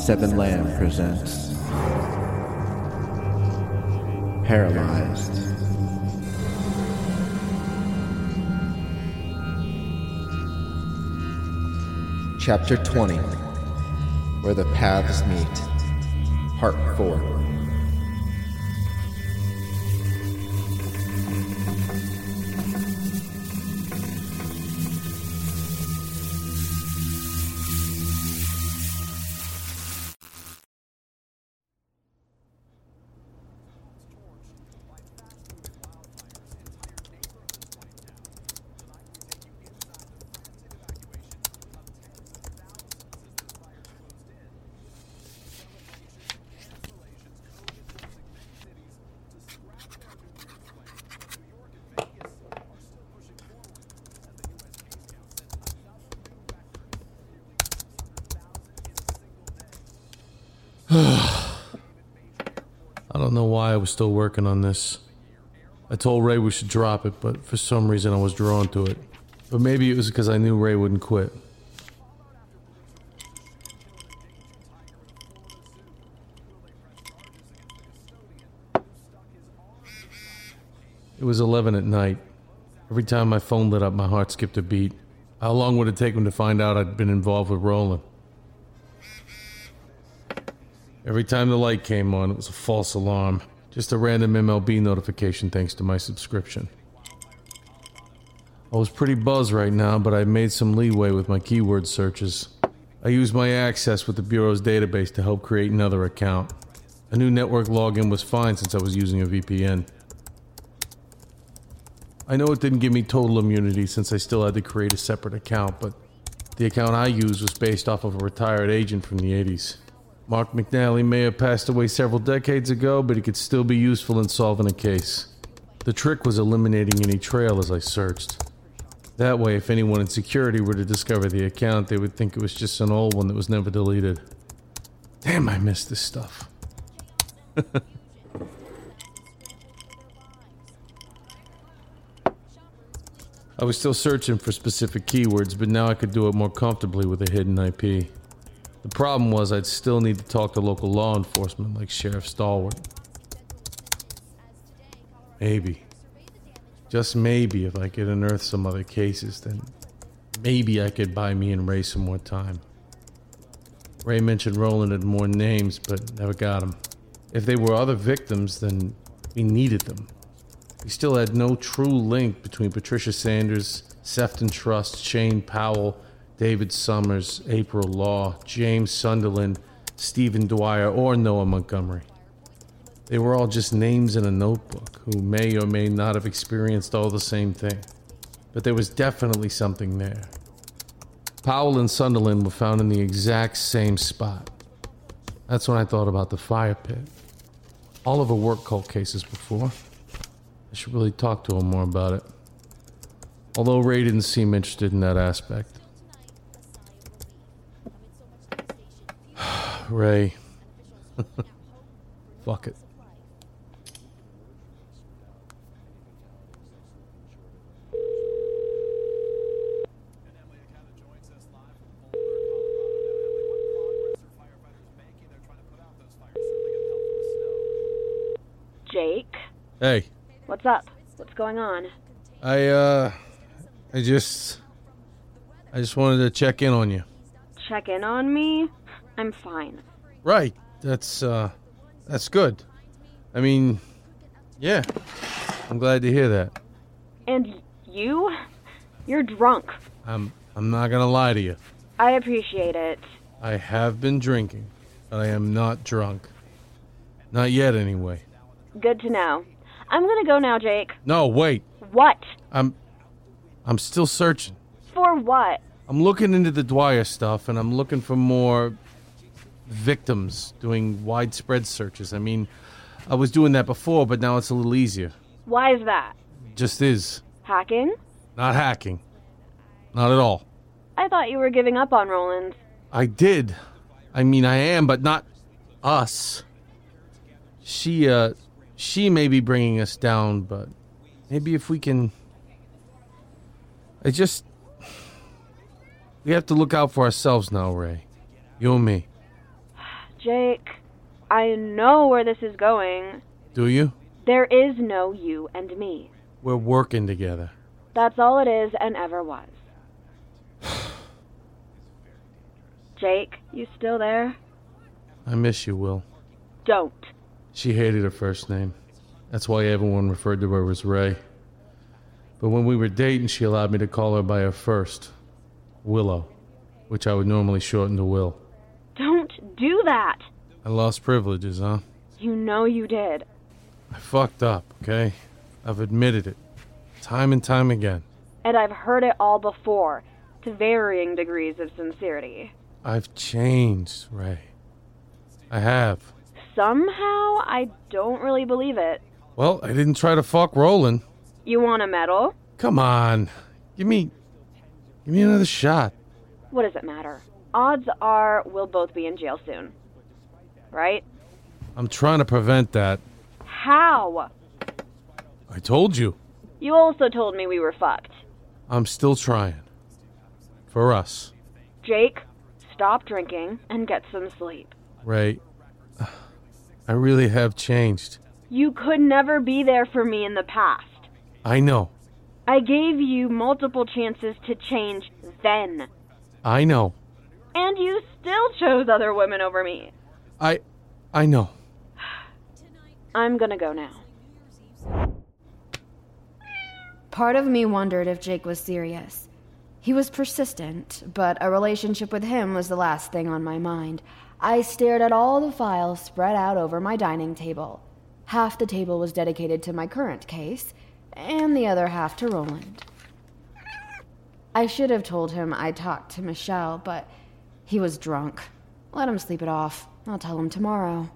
Seven Lamb presents Paralyzed. Chapter 20, Where the Paths Meet, Part 4. I don't know why I was still working on this. I told Ray we should drop it, but for some reason I was drawn to it. But maybe it was because I knew Ray wouldn't quit. It was 11 at night. Every time my phone lit up, my heart skipped a beat. How long would it take him to find out I'd been involved with Roland? Every time the light came on, it was a false alarm. Just a random MLB notification thanks to my subscription. I was pretty buzzed right now, but I made some leeway with my keyword searches. I used my access with the Bureau's database to help create another account. A new network login was fine since I was using a VPN. I know it didn't give me total immunity since I still had to create a separate account, but the account I used was based off of a retired agent from the 80s. Mark McNally may have passed away several decades ago, but he could still be useful in solving a case. The trick was eliminating any trail as I searched. That way, if anyone in security were to discover the account, they would think it was just an old one that was never deleted. Damn, I miss this stuff. I was still searching for specific keywords, but now I could do it more comfortably with a hidden IP. The problem was I'd still need to talk to local law enforcement like Sheriff Stalwart. Maybe. Just maybe if I could unearth some other cases, then maybe I could buy me and Ray some more time. Ray mentioned Roland had more names, but never got them. If they were other victims, then we needed them. We still had no true link between Patricia Sanders, Sefton Trust, Shane Powell, David Summers, April Law, James Sunderland, Stephen Dwyer, or Noah Montgomery. They were all just names in a notebook who may or may not have experienced all the same thing. But there was definitely something there. Powell and Sunderland were found in the exact same spot. That's when I thought about the fire pit. Oliver worked cold cases before. I should really talk to him more about it. Although Ray didn't seem interested in that aspect. Ray. Fuck it. Jake? Hey. What's up? What's going on? I just wanted to check in on you. Check in on me? I'm fine. Right. That's good. I mean, yeah. I'm glad to hear that. And you? You're drunk. I'm not gonna lie to you. I appreciate it. I have been drinking, but I am not drunk. Not yet, anyway. Good to know. I'm gonna go now, Jake. No, wait. What? I'm still searching. For what? I'm looking into the Dwyer stuff, and I'm looking for more victims, doing widespread searches. I mean, I was doing that before, but now it's a little easier. Why is that? Just is. Hacking? Not hacking. Not at all. I thought you were giving up on Roland. I did. I mean, I am, but not us. She may be bringing us down, but maybe if we can... We have to look out for ourselves now, Ray. You and me. Jake, I know where this is going. Do you? There is no you and me. We're working together. That's all it is and ever was. Jake, you still there? I miss you, Will. Don't. She hated her first name. That's why everyone referred to her as Ray. But when we were dating, she allowed me to call her by her first, Willow, which I would normally shorten to Will. Don't do that. I lost privileges, huh? You know you did. I fucked up, okay? I've admitted it. Time and time again. And I've heard it all before, to varying degrees of sincerity. I've changed, Ray. I have. Somehow, I don't really believe it. Well, I didn't try to fuck Roland. You want a medal? Come on. Give me another shot. What does it matter? Odds are we'll both be in jail soon. Right? I'm trying to prevent that. How? I told you. You also told me we were fucked. I'm still trying. For us. Jake, stop drinking and get some sleep. Ray, I really have changed. You could never be there for me in the past. I know. I gave you multiple chances to change then. I know. And you still chose other women over me. I know. I'm gonna go now. Part of me wondered if Jake was serious. He was persistent, but a relationship with him was the last thing on my mind. I stared at all the files spread out over my dining table. Half the table was dedicated to my current case, and the other half to Roland. I should have told him I talked to Michelle, but he was drunk. Let him sleep it off. I'll tell him tomorrow.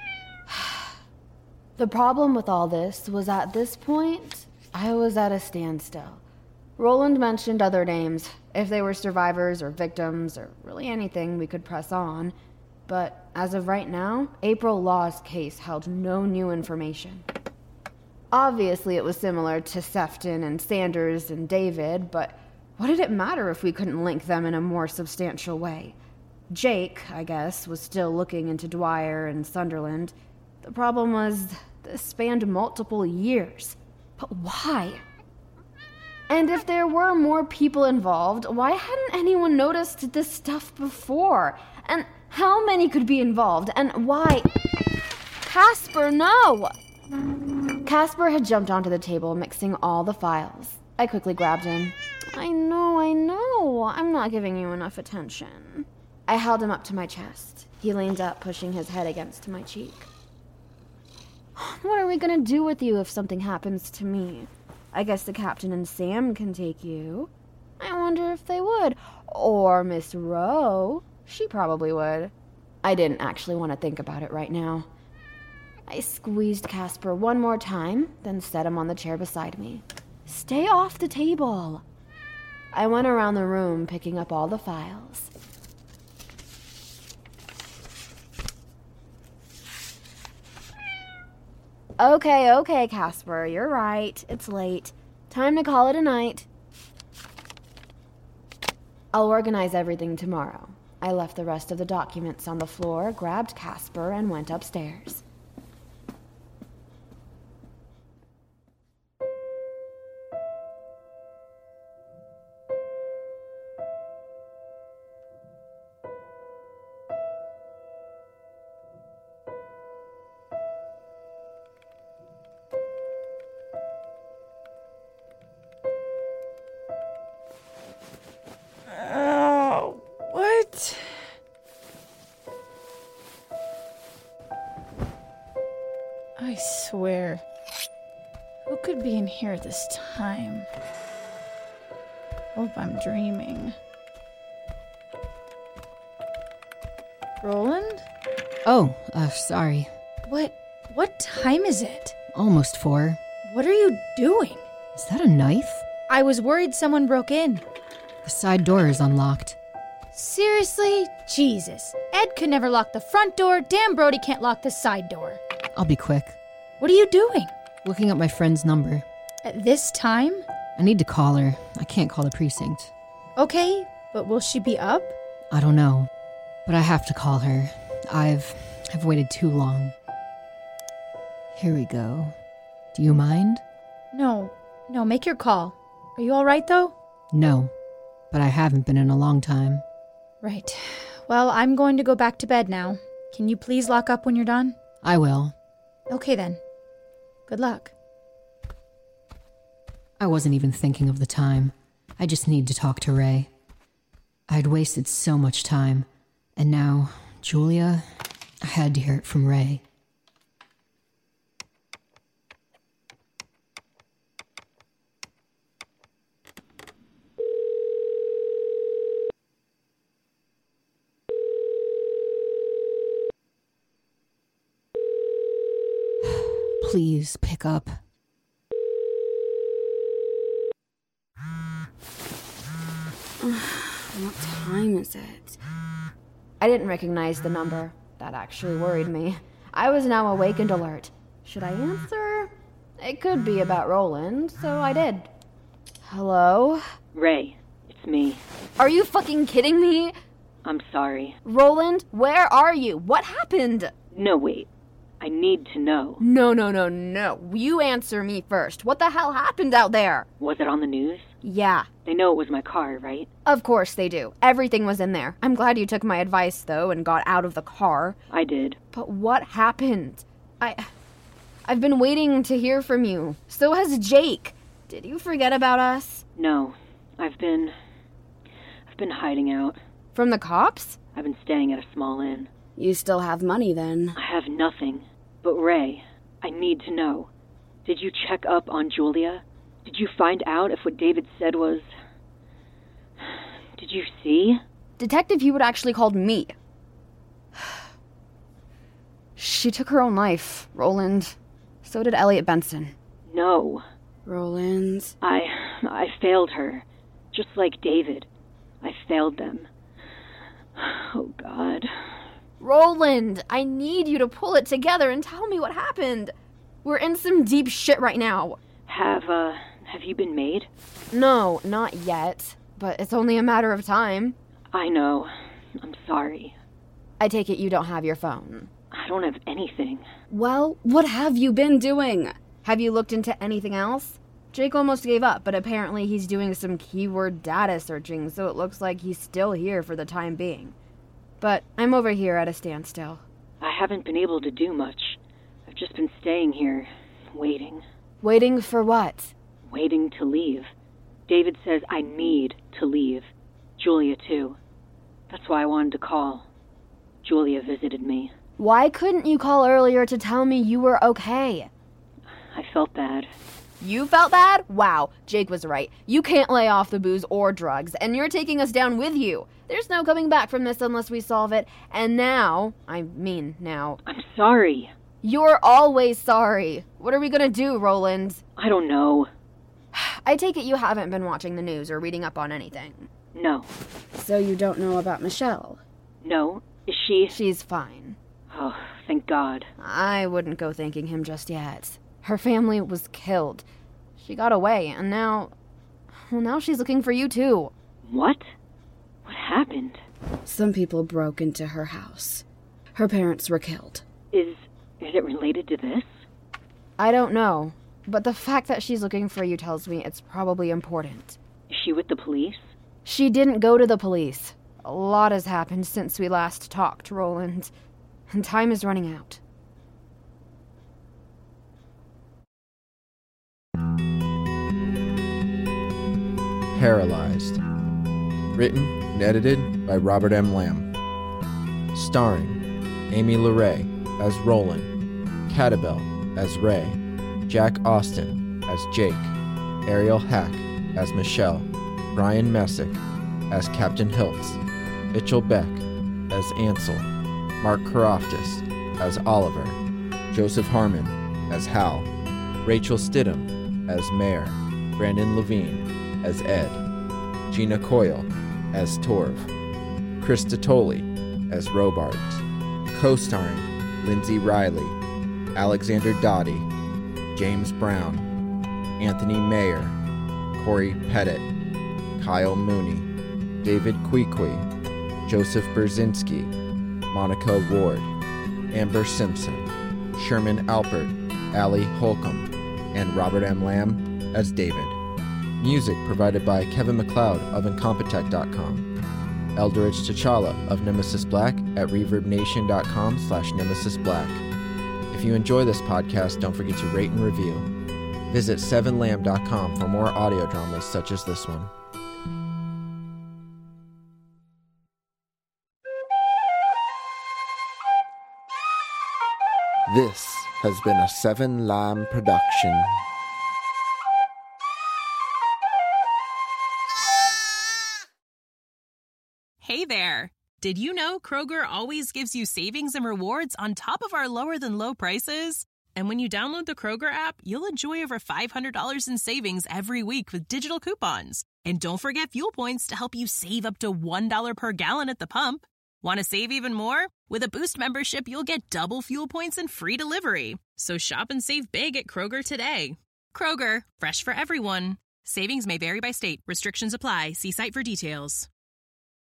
The problem with all this was at this point, I was at a standstill. Roland mentioned other names, if they were survivors or victims or really anything we could press on. But as of right now, April Law's case held no new information. Obviously it was similar to Sefton and Sanders and David, but what did it matter if we couldn't link them in a more substantial way? Jake, I guess, was still looking into Dwyer and Sunderland. The problem was, this spanned multiple years. But why? And if there were more people involved, why hadn't anyone noticed this stuff before? And how many could be involved? And why? Casper, no! Casper had jumped onto the table, mixing all the files. I quickly grabbed him. I know. I'm not giving you enough attention. I held him up to my chest. He leaned up, pushing his head against my cheek. What are we gonna do with you if something happens to me? I guess the captain and Sam can take you. I wonder if they would. Or Miss Rowe. She probably would. I didn't actually want to think about it right now. I squeezed Casper one more time, then set him on the chair beside me. Stay off the table. I went around the room, picking up all the files. Okay, Casper, you're right. It's late. Time to call it a night. I'll organize everything tomorrow. I left the rest of the documents on the floor, grabbed Casper, and went upstairs. What? I swear. Who could be in here at this time? Hope I'm dreaming. Roland? Oh, sorry. What time is it? Almost 4. What are you doing? Is that a knife? I was worried someone broke in. The side door is unlocked. Seriously? Jesus. Ed could never lock the front door. Damn Brody can't lock the side door. I'll be quick. What are you doing? Looking up my friend's number. At this time? I need to call her. I can't call the precinct. Okay, but will she be up? I don't know. But I have to call her. I've waited too long. Here we go. Do you mind? No, make your call. Are you all right, though? No, but I haven't been in a long time. Right. Well, I'm going to go back to bed now. Can you please lock up when you're done? I will. Okay, then. Good luck. I wasn't even thinking of the time. I just need to talk to Ray. I'd wasted so much time, and now, Julia, I had to hear it from Ray. Please pick up. What time is it? I didn't recognize the number. That actually worried me. I was now awake and alert. Should I answer? It could be about Roland, so I did. Hello? Ray, it's me. Are you fucking kidding me? I'm sorry. Roland, where are you? What happened? No, wait. I need to know. No. You answer me first. What the hell happened out there? Was it on the news? Yeah. They know it was my car, right? Of course they do. Everything was in there. I'm glad you took my advice, though, and got out of the car. I did. But what happened? I've been waiting to hear from you. So has Jake. Did you forget about us? No. I've been hiding out. From the cops? I've been staying at a small inn. You still have money, then? I have nothing. But Ray, I need to know. Did you check up on Julia? Did you find out if what David said was... Did you see? Detective Hewitt actually called me. She took her own life, Roland. So did Elliot Benson. No. Roland? I failed her. Just like David. I failed them. Oh, God. Roland, I need you to pull it together and tell me what happened. We're in some deep shit right now. Have you been made? No, not yet. But it's only a matter of time. I know. I'm sorry. I take it you don't have your phone. I don't have anything. Well, what have you been doing? Have you looked into anything else? Jake almost gave up, but apparently he's doing some keyword data searching, so it looks like he's still here for the time being. But I'm over here at a standstill. I haven't been able to do much. I've just been staying here, waiting. Waiting for what? Waiting to leave. David says I need to leave. Julia, too. That's why I wanted to call. Julia visited me. Why couldn't you call earlier to tell me you were okay? I felt bad. You felt bad? Wow, Jake was right. You can't lay off the booze or drugs, and you're taking us down with you. There's no coming back from this unless we solve it. And now... I'm sorry. You're always sorry. What are we gonna do, Roland? I don't know. I take it you haven't been watching the news or reading up on anything. No. So you don't know about Michelle? No? Is she... She's fine. Oh, thank God. I wouldn't go thanking him just yet. Her family was killed. She got away, and now... Well, now she's looking for you, too. What? What happened? Some people broke into her house. Her parents were killed. Is it related to this? I don't know, but the fact that she's looking for you tells me it's probably important. Is she with the police? She didn't go to the police. A lot has happened since we last talked, Roland, and time is running out. Paralyzed. Written and edited by Robert M. Lamb. Starring Amy LeRae as Roland, Catabel as Ray, Jack Austin as Jake, Ariel Hack as Michelle, Brian Messick as Captain Hiltz, Mitchell Beck as Ansel, Mark Karoftis as Oliver, Joseph Harmon as Hal, Rachel Stidham as Mare, Brandon Levine as Ed, Gina Coyle as Torv, Chris Titoli as Robards, co-starring Lindsay Riley, Alexander Dottie, James Brown, Anthony Mayer, Corey Pettit, Kyle Mooney, David Kwikwi, Joseph Berzinski, Monica Ward, Amber Simpson, Sherman Alpert, Allie Holcomb, and Robert M. Lamb as David. Music provided by Kevin MacLeod of Incompetech.com. Eldridge T'Challa of Nemesis Black at ReverbNation.com/NemesisBlack. If you enjoy this podcast, don't forget to rate and review. Visit 7lamb.com for more audio dramas such as this one. This has been a 7 Lamb production. Hey there! Did you know Kroger always gives you savings and rewards on top of our lower-than-low prices? And when you download the Kroger app, you'll enjoy over $500 in savings every week with digital coupons. And don't forget fuel points to help you save up to $1 per gallon at the pump. Want to save even more? With a Boost membership, you'll get double fuel points and free delivery. So shop and save big at Kroger today. Kroger, fresh for everyone. Savings may vary by state. Restrictions apply. See site for details.